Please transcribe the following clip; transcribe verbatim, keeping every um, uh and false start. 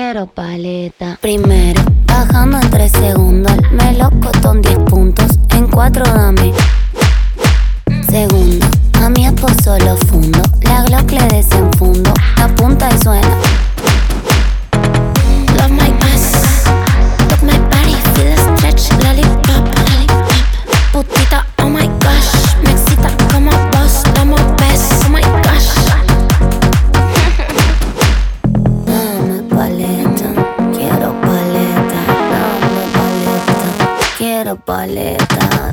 quiero paleta. Primero, bajando en tres segundos. Me lo costó diez puntos. En cuatro dame. Segundo, a mi esposo lo fundo. La Glock le desenfundo. Apunta y suena. Love my ass. Love my body. Feel the stretch. Lollipop. Lollipop. Putita, oh my gosh. Me excita como vos. Dame un beso. Oh my gosh. Dame paleta. Quiero paleta. Dame paleta. Quiero paleta.